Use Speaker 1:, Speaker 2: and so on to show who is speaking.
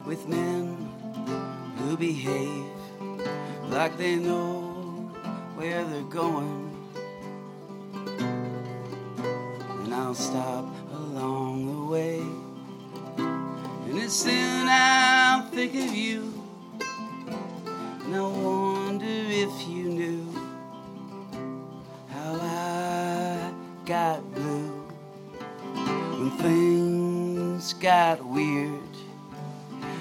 Speaker 1: with men who behave like they know where they're going. And I'll stop along the way, and it's then I'll think of you, and I wonder if you knew how I got blue when things got weird